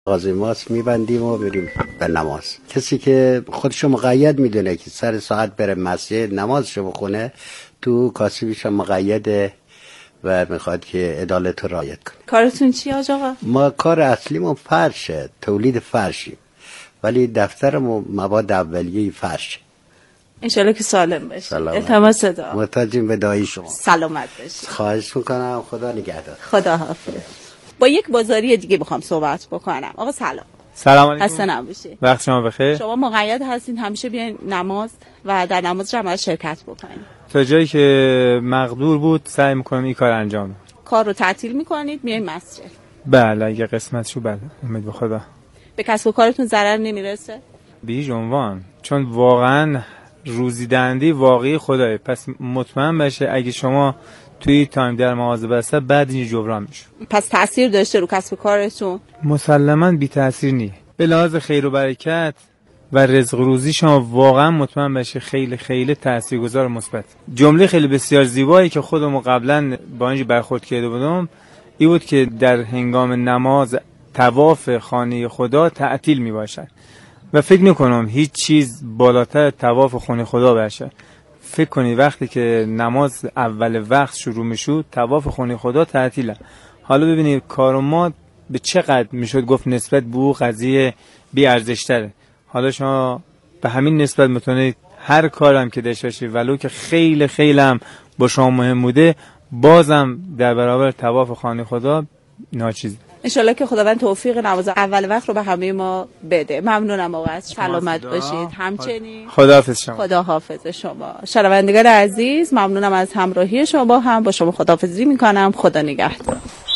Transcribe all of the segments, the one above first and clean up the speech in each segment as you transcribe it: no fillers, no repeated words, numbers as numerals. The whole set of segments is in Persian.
غازی ماست میبندیم و بریم به نماز. کسی که خودشو مقید میدونه که سر ساعت بره مسجد نمازشو بخونه، تو کاسبیش مقیده و میخواد که عدالت رو رعایت کنه. کارتون چی آقا؟ ما کار اصلیمون فرشه، تولید فرشیم، ولی دفترمون مواد اولیه فرش. انشالله که سالم باشی. التماس صدا. محتاجیم به دعای شما. سلامت باشی. خواهش میکنم. خدا نگهدار. خدا حافظ. با یک بازاری دیگه بخوام صحبت بکنم. آقا سلام. سلام علیکم. خسته نباشید. وقت شما بخیر. شما مقید هستین همیشه بیاین نماز و در نماز جماعت شرکت بکنید. تا جایی که مقدور بود سعی میکنم این کار انجام بدم. کار رو تعطیل میکنید میاین مسجد؟ بله اگه قسمت شو بله. امید به خدا. به کسب و کارتون ضرر نمیرسه؟ به هیچ عنوان، چون واقعا روزی دهنده واقعی خداه. پس مطمئن باشه اگه شما توی تایم در مواظب بسته بعد این جبران میشه. پس تأثیر داشته رو کسب و کارتون؟ مسلماً بی تأثیر نیست. به لحاظ خیر و برکت و رزق روزی شما واقعا مطمئن باشه خیلی خیلی تاثیرگذار و مثبت. جمله خیلی بسیار زیبایی که خودم قبلا با اینجا برخورد کرده بودم این بود که در هنگام نماز طواف خانه خدا تعطیل می باشد و فکر میکنم هیچ چیز بالاتر طواف خانه خدا باشه. فکر کنید وقتی که نماز اول وقت شروع میشد طواف خانه خدا تعطیله. حالا ببینید کار ما به چقدر میشد گفت نسبت به او قضیه بی ارزش تره. حالا شما به همین نسبت میتونید هر کارم که داشته باشید ولو که خیلی خیلی هم با شما مهم بوده بازم در برابر طواف خانه خدا ناچیز. انشالله که خداوند توفیق نماز اول وقت رو به همه ما بده. ممنونم آقا، سلامت باشید. همچنین خداحافظ شما. خداحافظ شما. شنوندگان عزیز ممنونم از همراهی شما. هم با شما خداحافظی میکنم. خدا نگهدار.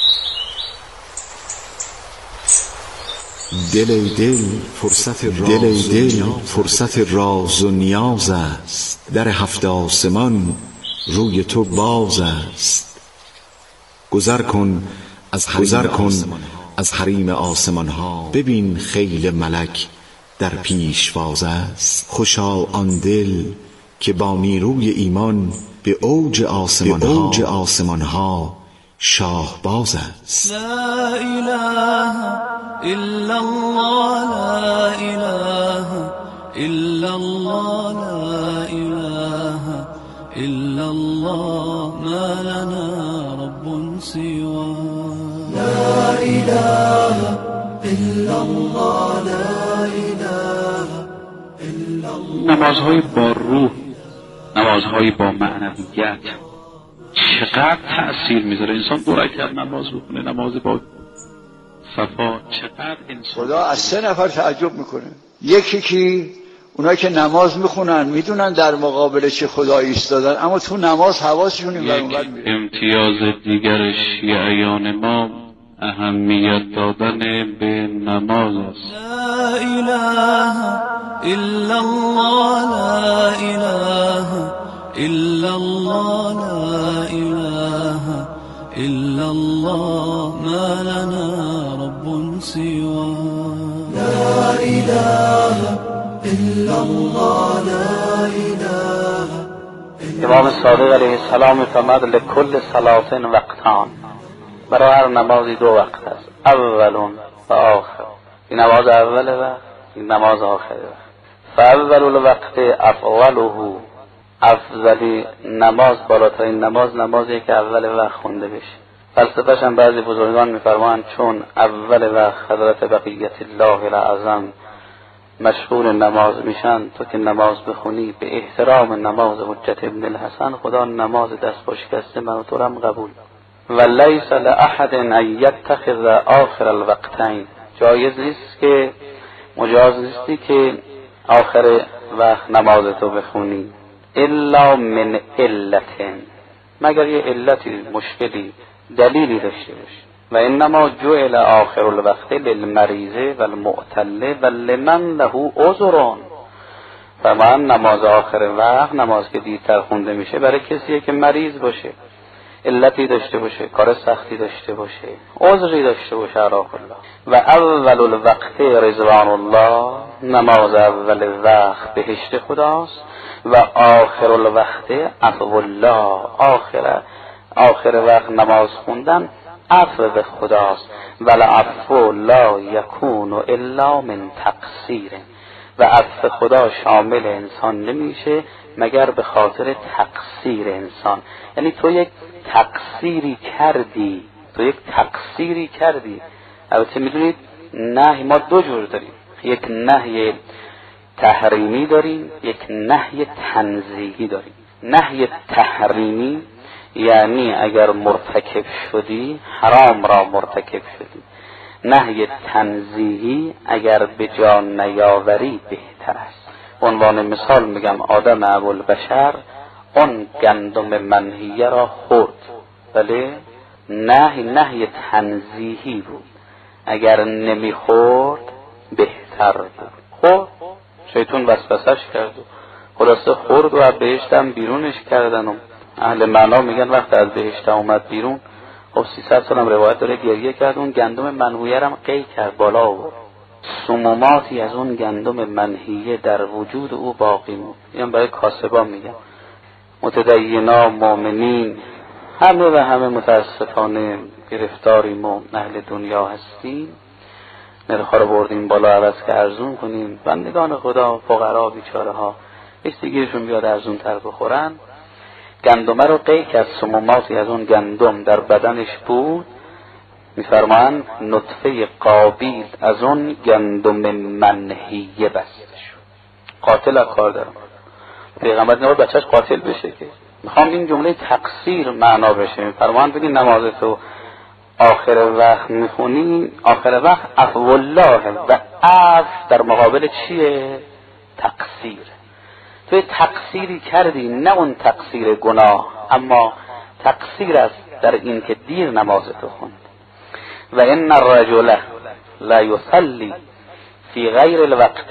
دل فرصت راز و نیاز است. در هفت آسمان روی تو باز است. گذر کن از حریم آسمان ها. ببین خیل ملک در پیشواز است. خوشا آن دل که با نیروی ایمان به اوج آسمان ها شاهباز است. لا اله الا الله، لا اله الا الله، لا اله الا الله، ما لنا رب سواه. لا اله الا الله، لا اله الا الله. نمازهای با روح، نمازهای با معنویت چقدر تأثیر میذاره. انسان دو رکعت نماز بخونه، نماز با صفا، چقدر انسان. خدا از 3 نفر تعجب میکنه. یکی که اونایی که نماز میخونن میدونن در مقابل چه خدایی ایستادن، اما تو نماز حواسشون این ور اون ور میره. امتیاز دیگر شیعیان ما اهمیت دادن به نماز است. لا اله الا الله، لا اله الا الله، لا اله الا الله، ما لنا رب سواه. لا اله الا الله، لا اله. امام صادق علیه السلام فرمود لکل صلاة وقتان. برای هر نمازی 2 وقت است، اول و آخر. این نماز اول وقت، این نماز آخر وقت. فاول الوقت افضله، افضلی نماز، بالاترین نماز نمازی که اول وقت خونده بشه. فلسفه‌ش هم بعضی بزرگان می‌فرمایند چون اول وقت حضرت بقیت الله الاعظم مشغول نماز میشن، تو که نماز بخونی به احترام نماز حجت ابن الحسن خدا نماز دست با شکسته من و تو هم قبول. و لیس لاحد ان یتخذ آخر الوقتین، جایز نیست که مجاز نیستی که آخر وقت نماز تو بخونی الا من علت، مگر یه علتی، مشکلی، دلیلی داشته باشه. و انما جعل آخر الوقت للمریض و المعتل و لمن له عذر. فرمان نماز آخر وقت، نماز که دیرتر خونده میشه، برای کسیه که مریض باشه، علتی داشته باشه، کار سختی داشته باشه، عذری داشته باشه. عراق الله. و اول الوقت رضوان الله، نماز اول وقت بهشت خداست. و آخر الوقت عفو الله، آخر وقت نماز خوندن عفو به خداست. والعفو لا یکون الا من تقصیر، و عفو خدا شامل انسان نمیشه مگر به خاطر تقصیر انسان. یعنی تو یک تقصیری کردی. البته میدونید نهی ما دو جور داریم، یک نهی تحریمی داریم، یک نهی تنزیهی داریم. نهی تحریمی یعنی اگر مرتکب شدی حرام را مرتکب شدی. نهی تنزیهی اگر به جا نیاوری بهتر است. عنوان مثال میگم آدم ابوالبشر اون گندم منهیه را خورد، ولی نهی تنزیهی بود. اگر نمیخورد بهتر بود. خب شیطان وسوسش کرد و خلاصه خورد و از بهشت هم بیرونش کردن. و اهل معنا میگن وقتی از بهشت اومد بیرون، خب 300 سال هم روایت داره گریه کرد، اون گندم منهیه هم قی کرد بالا و سموماتی از اون گندم منهیه در وجود او باقی موند. این برای کاسبا میگن. متدینا مؤمنین همه متاسفانه گرفتاریم و اهل دنیا هستیم. نرخ‌ها رو بردیم بالا عوض که ارزون کنیم. بندگان خدا فقرا بیچاره ها استیگیرشون بیاد ارزون تر بخورن. گندمه رو قی کرد، سموماتی از اون گندم در بدنش بود. میفرمان نطفه قابیل از اون گندم منهیه بسته شد. قاتل کار دارم. پیغمبر نباید بچهش قاتل بشه که. میخوام این جمله تقصیر معنا بشه. میفرمان بگی نمازتو آخر وقت میخونی، آخر وقت عفو الله و عفو در مقابل چیه؟ تقصیر. توی تقصیری کردی، نه اون تقصیر گناه، اما تقصیر است در این که دیر نمازتو خوند. و ان الرجل لا یصلی فی غیر الوقت،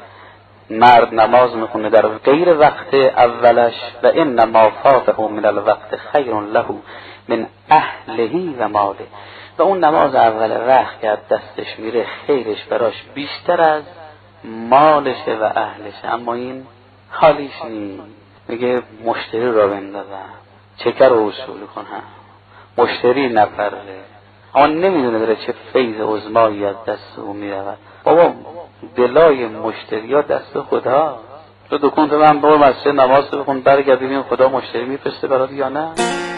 مرد نماز میخونه در غیر وقت اولش. و انما فاته من الوقت خیر له من اهله و ماله، و اون نماز اول وقت که دستش میره خیرش براش بیشتر از مالشه و اهلشه. اما این حالیش نیست. میگه مشتری را بندازم، چکر رو وصول کنم، مشتری نپره، اما نمیدونه داره چه فیض عظمایی از دست او میرود. بابا دلای مشتری ها دست خدا. تو دکون تو من برو مسجد نماز بخون، برگرد ببین خدا مشتری میفرسته برات یا نه.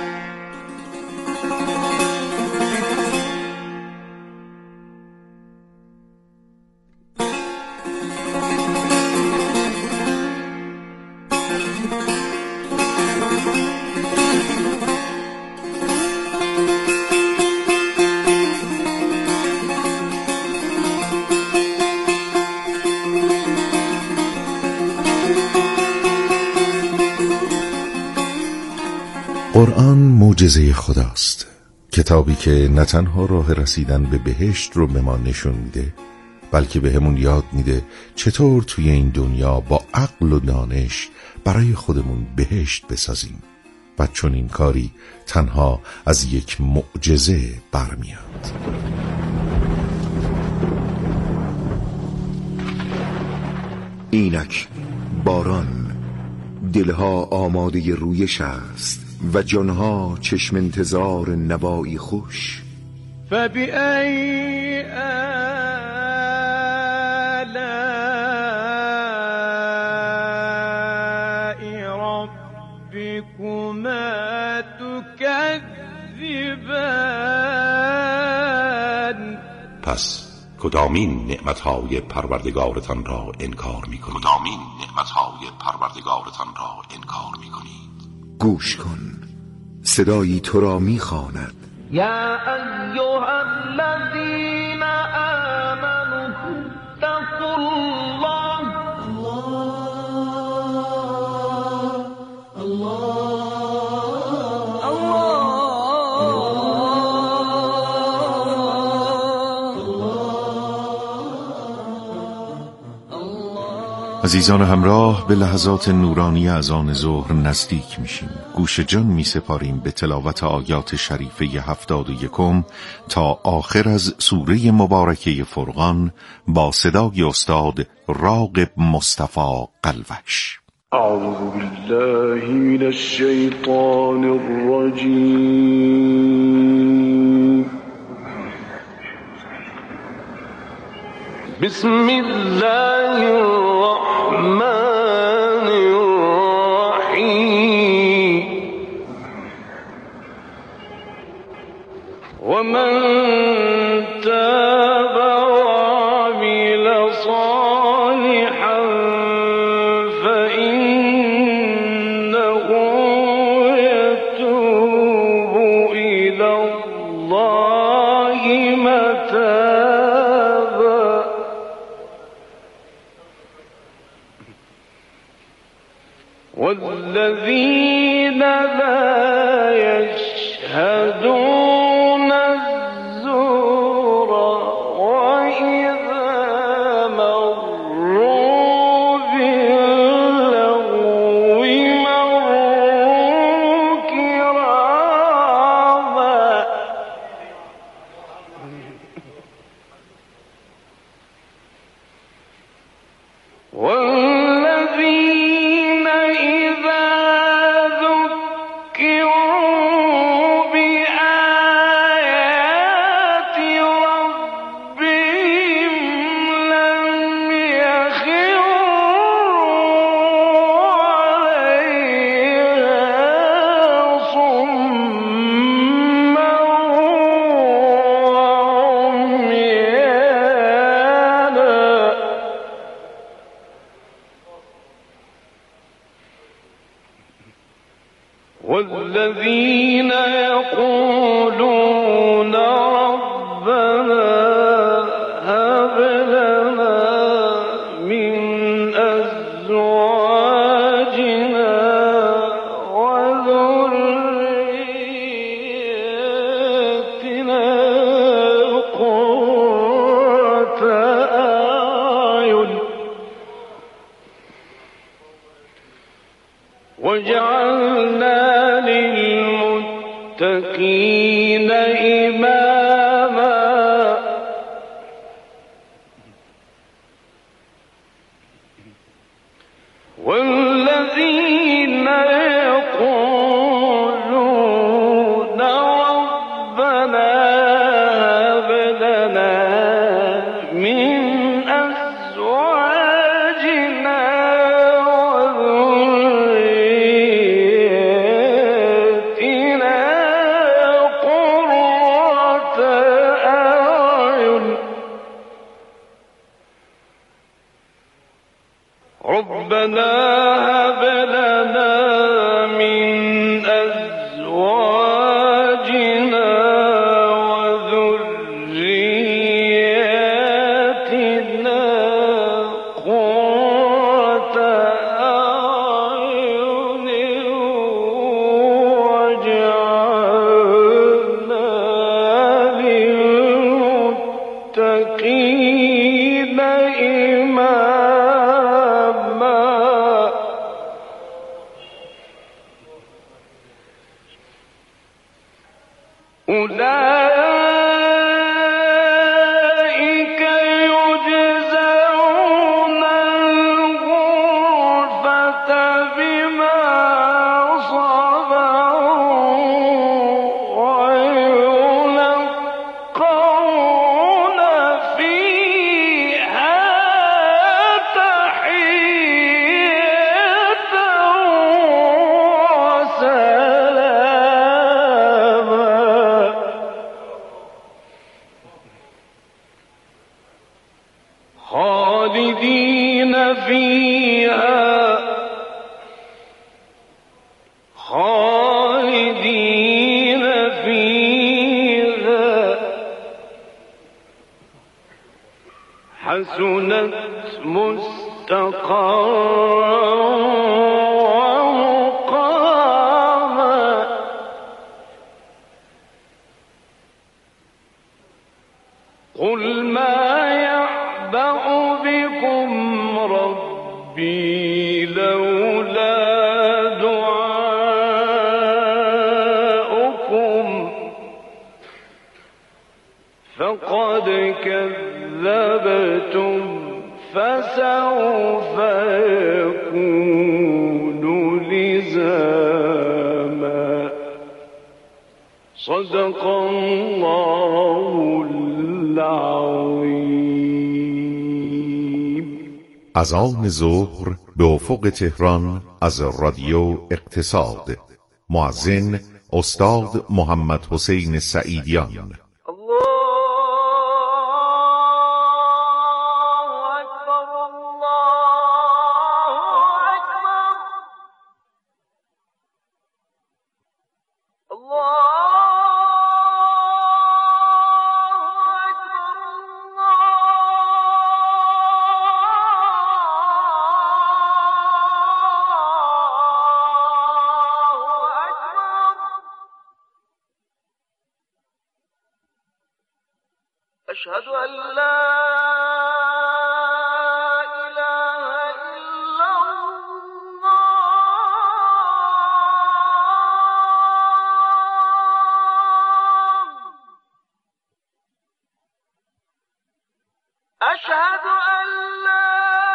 قرآن معجزه خداست، کتابی که نه تنها راه رسیدن به بهشت رو به ما نشون میده، بلکه به همون یاد میده چطور توی این دنیا با عقل و دانش برای خودمون بهشت بسازیم. و چون این کاری تنها از یک معجزه برمیاد. اینک باران، دلها آماده رویش است و جانها چشم انتظار نوایی خوش. فبأي آلاء ربكما تكذبان. پس کدامین نعمتهای پروردگارتان را انکار میکنید؟ گوش کن، صدایی تو را میخواند. یا ایها الذین آمنوا اتقوا الله. عزیزان همراه، به لحظات نورانی اذان ظهر نزدیک میشیم. گوش جان میسپاریم به تلاوت آیات شریفه 71 تا آخر از سوره مبارکه فرقان با صدای استاد راغب مصطفی قلوش. اعوذ بالله من الشیطان الرجیم. بسم الله الرحمن الرحيم ومن تاب وعمل صالحا فإنه يتوب إلى الله متابا والذين لا يشهدون الزور وإذا مروا باللغو مروا كراما والذين إذا ذكروا بآيات ربهم لم يخروا عليها صما وعميانا والذين يقولون ربنا هب لنا من أزواجنا وذرياتنا قرة أعين وجعلنا للمتقين إماما والذين يقولون ربنا هب لنا من أزواجنا وذرياتنا قرة أعين ربنا هب لنا من أزواجنا وذرياتنا قرة أعين واجعلنا للمتقين إماما أولئك يجزون الغرفة بما صبروا ويلقون فيها تحية وسلاما خالدين فيها حسنت مستقرا ومقاما قل ما يعبأ بكم ربي لولا دعاؤكم فقد كذبتم فسوف يكون لزاما صدق الله العظيم. از آن ظهر به افق تهران از رادیو اقتصاد. مؤذن استاد محمد حسین سعیدیان. أشهد أن لا إله إلا الله. أشهد أن لا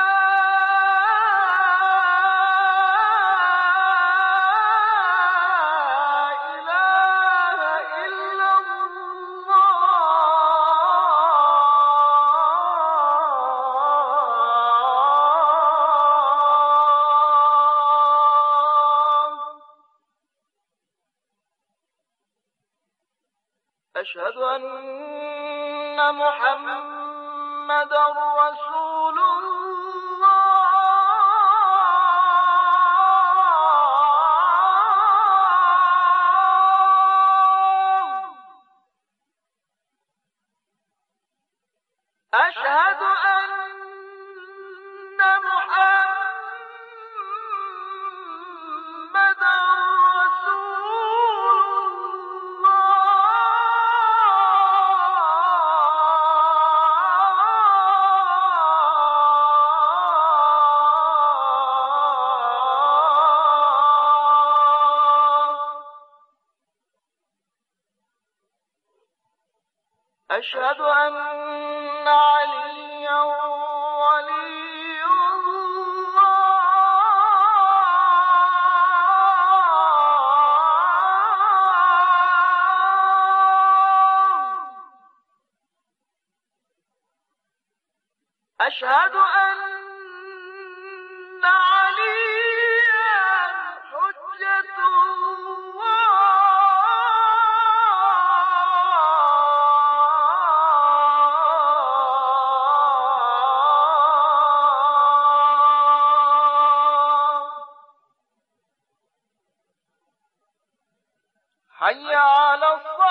أشهد أن محمدا رسول الله. أشهد أن محمدا أشهد أن عليا ولي الله. أشهد أن عليا حجة حي على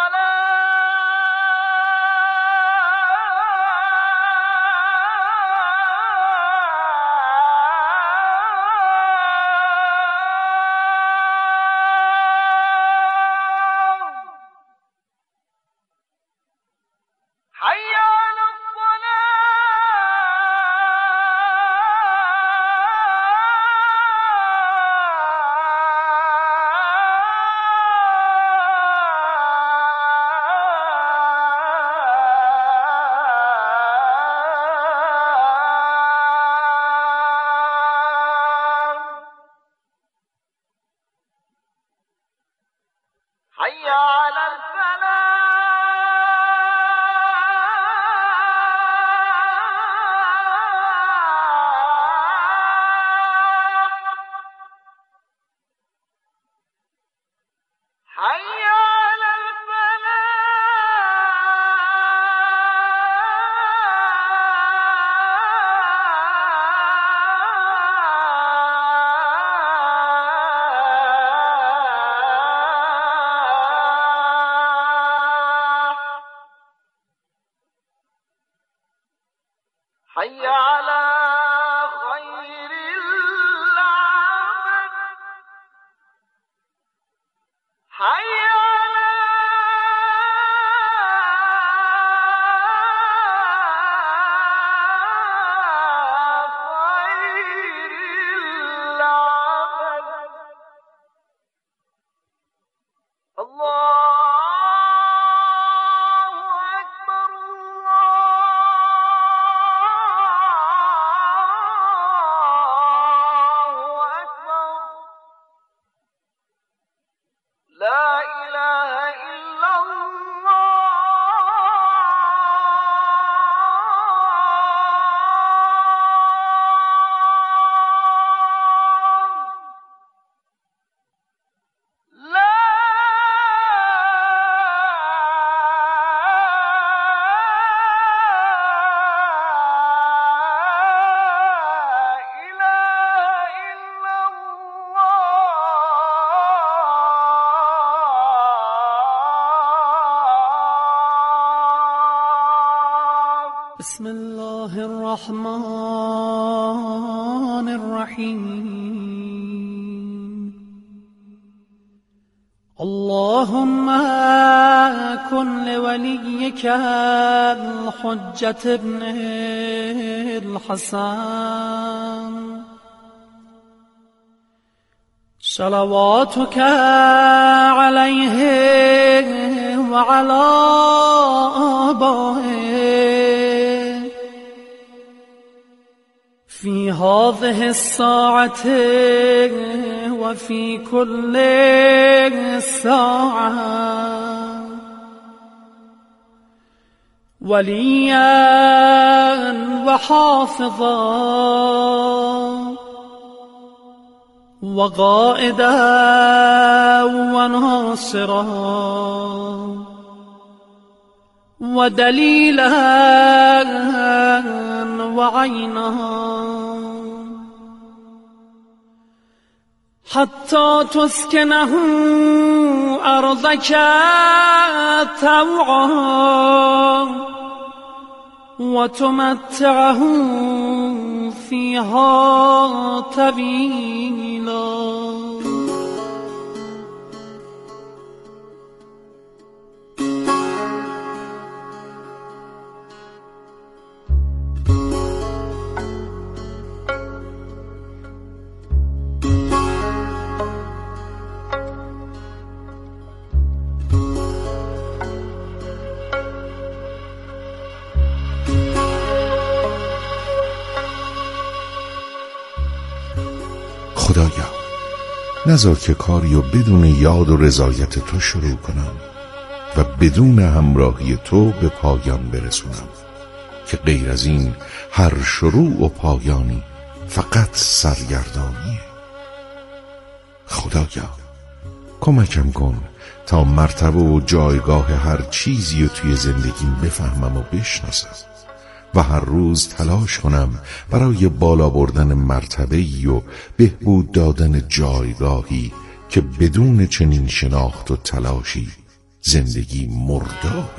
حي على الفلاح حي على حي على خير العمل حي على خير العمل. الله أكبر الله بسم الله الرحمن الرحیم. اللهم كن لوليك الحجة ابن الحسن صلواتك عليه وعلى آبائه في هذه الساعة وفي كل ساعة وليا وحافظا وقائدا وناصرا ودليلا وعينا حتى تسكنه أرضك طوعا وتمتعه فيها طويلا. خدایا نذار که کاریو بدون یاد و رضایت تو شروع کنم و بدون همراهی تو به پایان برسونم که غیر از این هر شروع و پایانی فقط سرگردانیه. خدایا کمکم کن تا مرتبه و جایگاه هر چیزی رو توی زندگیم بفهمم و بشناسم و هر روز تلاش کنم برای بالا بردن مرتبه‌ای و بهبود دادن جایگاهی که بدون چنین شناخت و تلاشی زندگی مردابه.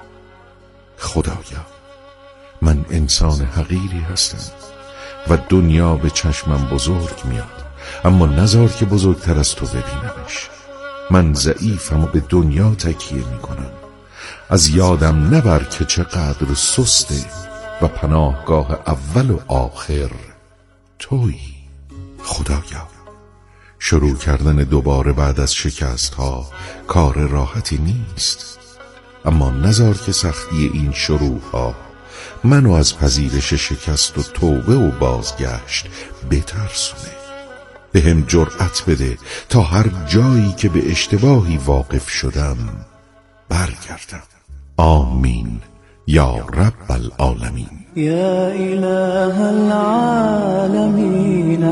خدایا من انسان حقیری هستم و دنیا به چشمم بزرگ میاد، اما نذار که بزرگتر از تو ببینمش. من ضعیفم و به دنیا تکیه میکنم. از یادم نبر که چقدر سسته و پناهگاه اول و آخر تویی. خدایا شروع کردن دوباره بعد از شکست ها کار راحتی نیست، اما نذار که سختی این شروع ها منو از پذیرش شکست و توبه و بازگشت بترسونه. بهم جرأت بده تا هر جایی که به اشتباهی واقف شدم برگردم. آمین یا رب العالمین. یا اله العالمین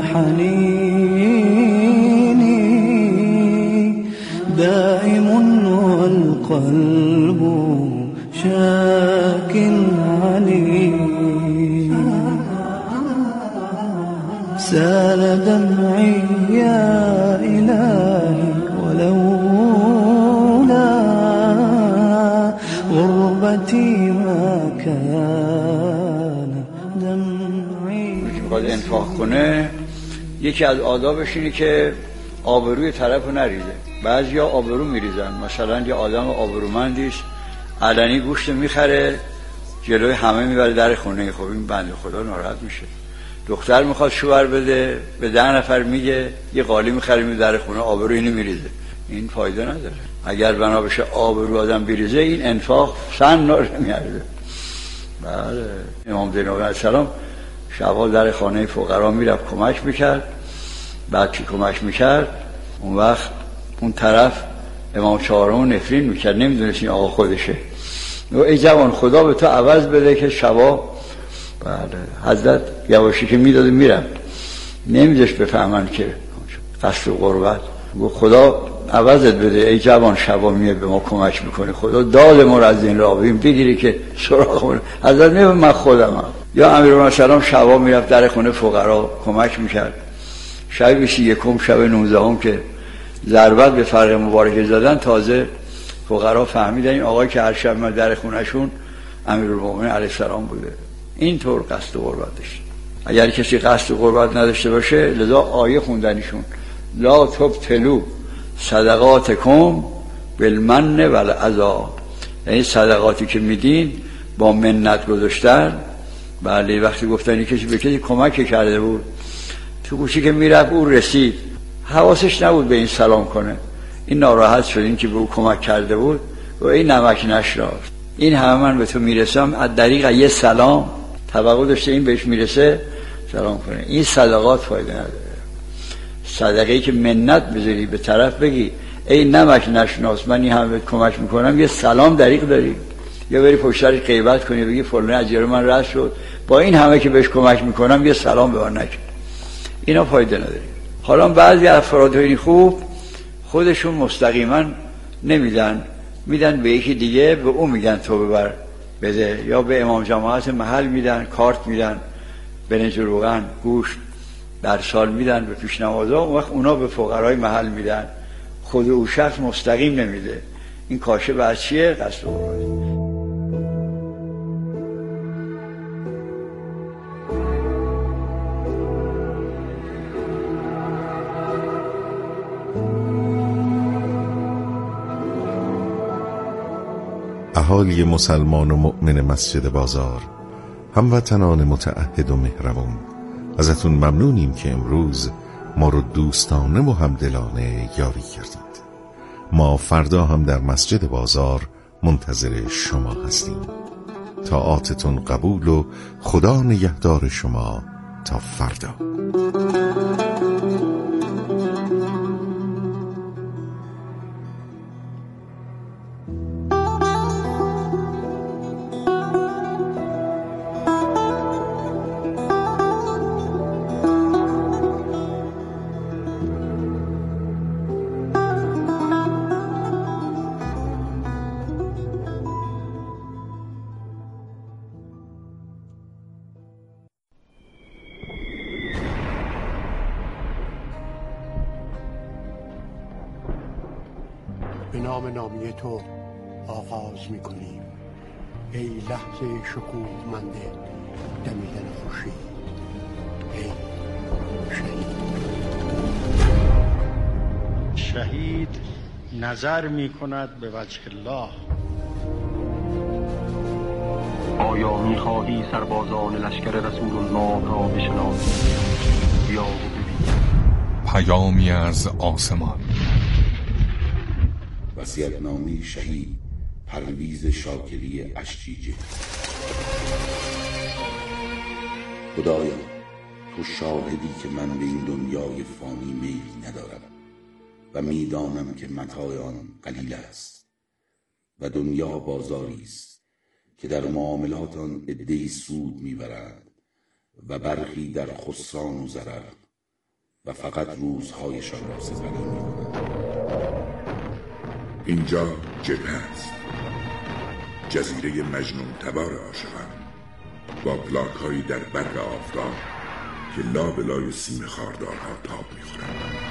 حنینی دائم والقلب شاك عليم سال دمعي يا إلهي ولولا غربتي ما كان دمعي. باید انفاق کنه یکی از آدابش اینه که آبروی طرفو نریزه. بعضیا آبرو میریزن، مثلا یه آدم آبرومندیست علنی گوشت میخره جلوی همه میبره در خونه. خب این بنده خدا ناراحت میشه. دختر میخواد شوهر بده به 10 نفر میگه یه قالی میخره میبره در خونه، آبرو اینو میریزه. این فایده نداره. اگر بنا بشه آبرو آدم بریزه این انفاق سن نمیارزه. بله امام زینالعابدین علیه السلام شبها در خانه فقرا میرفت کمک میکرد. بعد که کمک میکرد اون وقت اون طرف امام چهارم نفرین میکرد، نمیدونست این آقا خودشه. ای جوان خدا به تو عوض بده که شبا بله حضرت یواشی که میداده میرم نمیدش بفهمن که قصد و قربت. خدا عوضت بده ای جوان شبا میه به ما کمک میکنه، خدا داد ما رو از این راه بگیری که سراغمون. حضرت میگه من خودمم. یا امیرالمومنین سلام شبا میرفت در خونه فقرا کمک میکرد. شب 21 شب 19 که ضربت به فرق مبارکه زدن تازه فقرا فهمیدن این آقای که هر شب در خونهشون امیرالمومنین علیه السلام بوده. اینطور قصد قربت داشت. اگر کسی قصد قربت نداشته باشه، لذا آیه خوندنشون لا تبطلوا صدقاتکم بالمن والعذا، یعنی صدقاتی که میدین با منت گذاشتن. بله، وقتی گفتن کسی به کسی کمک کرده بود، تو کوچه که میرفت او رسید، حواسش نبود به این سلام کنه، این ناراحت شد، این که به او کمک کرده بود و این نمک نشناخت. این همه من به تو میرسم از طریق یه سلام، توقع داشته این بهش میرسه سلام کنه. این صدقات فایده نداره. صدقه‌ای که منت بذاری به طرف بگی ای نمک نشناس من این همه کمک میکنم، یه سلام دریغ داری، یا بری پشت سرش غیبت کنی بگی فلان از جلوی من رد شد، با این همه که بهش کمک میکنم یه سلام به من نکرد، اینا فایده نداره. حالا بعضی افراد این خوب خودشون مستقیما نمیدن، میدن به یکی دیگه، به اون میگن تو ببر بده، یا به امام جماعت محل میدن، کارت میدن، برنج و روغن، گوشت در سال میدن به پیشنوازا، اون وقت اونا به فقرای محل میدن، خود او شخص مستقیم نمیده. این کاشه بعد چیه؟ قصد قربت. اهالی مسلمان و مؤمن مسجد بازار، هموطنان متعهد و مهربان، ازتون ممنونیم که امروز ما رو دوستانه و همدلانه یاری کردید. ما فردا هم در مسجد بازار منتظر شما هستیم. طاعاتتون قبول و خدا نگهدار شما تا فردا. به نام نامی تو آغاز می‌کنیم ای لحظه شکوهمند دمیدن خورشید، ای شهید نظر می‌کند به وجه الله. آیا می‌خواهی سربازان لشکر رسول الله را بشناسی؟ بیا و ببین. پیامی از آسمان. وصیت‌نامه شهید پرویز شاکری اشجیجه. خدایا تو شاهدی که من به این دنیای فانی میل ندارم و میدانم که متاع آن قلیل است و دنیا بازاری است که در معاملات آن عده‌ای سود میبرند و برخی در خسران و ضرر و فقط روزهایشان را سپری میکنند. اینجا جبهه است، جزیره مجنون تبار عاشقان، با پلاک هایی در برق آفتاب که لابلای سیم خاردارها تاب میخورند.